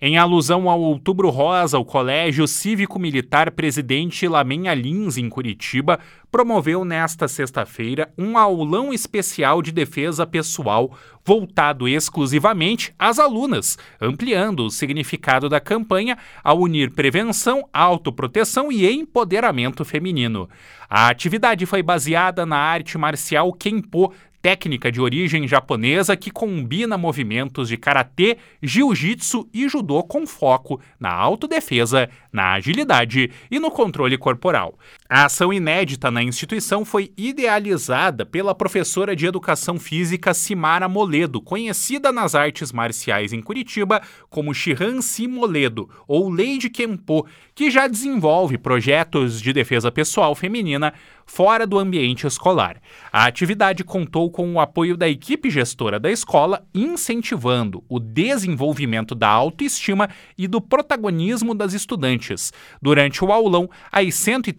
Em alusão ao Outubro Rosa, o Colégio Cívico-Militar Presidente Lamenia Lins, em Curitiba, promoveu nesta sexta-feira um aulão especial de defesa pessoal voltado exclusivamente às alunas, ampliando o significado da campanha ao unir prevenção, autoproteção e empoderamento feminino. A atividade foi baseada na arte marcial Kenpo, técnica de origem japonesa que combina movimentos de karatê, jiu-jitsu e judô com foco na autodefesa, na agilidade e no controle corporal. A ação inédita na instituição foi idealizada pela professora de Educação Física Simara Moledo, conhecida nas artes marciais em Curitiba como Shihan Si Moledo, ou Lady Kenpo, que já desenvolve projetos de defesa pessoal feminina fora do ambiente escolar. A atividade contou com o apoio da equipe gestora da escola, incentivando o desenvolvimento da autoestima e do protagonismo das estudantes. Durante o aulão, as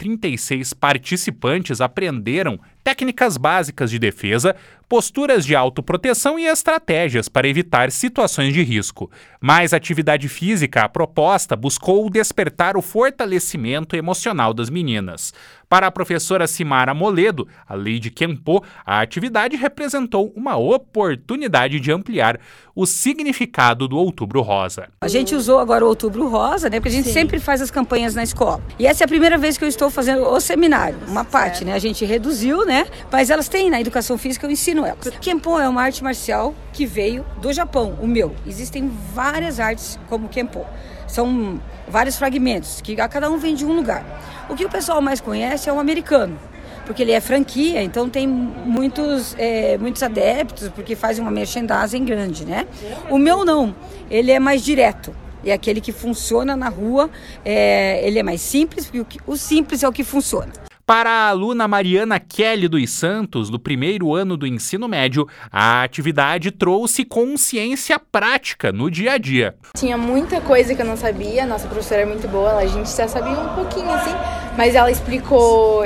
136 participantes aprenderam técnicas básicas de defesa, posturas de autoproteção e estratégias para evitar situações de risco. Mais atividade física, a proposta buscou despertar o fortalecimento emocional das meninas. Para a professora Simara Moledo, a Lady Kenpo, a atividade representou uma oportunidade de ampliar o significado do Outubro Rosa. A gente usou agora o Outubro Rosa, né? Porque a gente sempre faz as campanhas na escola. E essa é a primeira vez que eu estou fazendo o seminário. Uma parte, né? A gente reduziu, né? Mas elas têm na educação física, eu ensino elas. Kenpo é uma arte marcial que veio do Japão, o meu. Existem várias artes como Kenpo. São vários fragmentos, que cada um vem de um lugar. O que o pessoal mais conhece é o americano, porque ele é franquia, então tem muitos adeptos, porque faz uma merchandising grande, né? O meu não, ele é mais direto. É aquele que funciona na rua, ele é mais simples, porque o simples é o que funciona. Para a aluna Mariana Kelly dos Santos, do primeiro ano do ensino médio, a atividade trouxe consciência prática no dia a dia. Tinha muita coisa que eu não sabia, nossa professora é muito boa, a gente já sabia um pouquinho assim, mas ela explicou,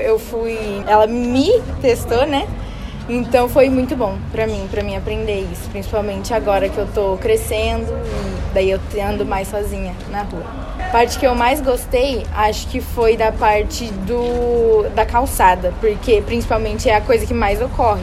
ela me testou, né? Então foi muito bom pra mim aprender isso, principalmente agora que eu tô crescendo e daí eu ando mais sozinha na rua. A parte que eu mais gostei, acho que foi da parte da calçada, porque principalmente é a coisa que mais ocorre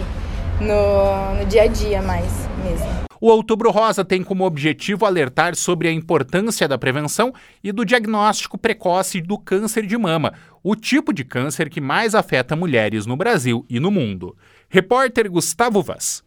no dia a dia mais mesmo. O Outubro Rosa tem como objetivo alertar sobre a importância da prevenção e do diagnóstico precoce do câncer de mama, o tipo de câncer que mais afeta mulheres no Brasil e no mundo. Repórter Gustavo Vaz.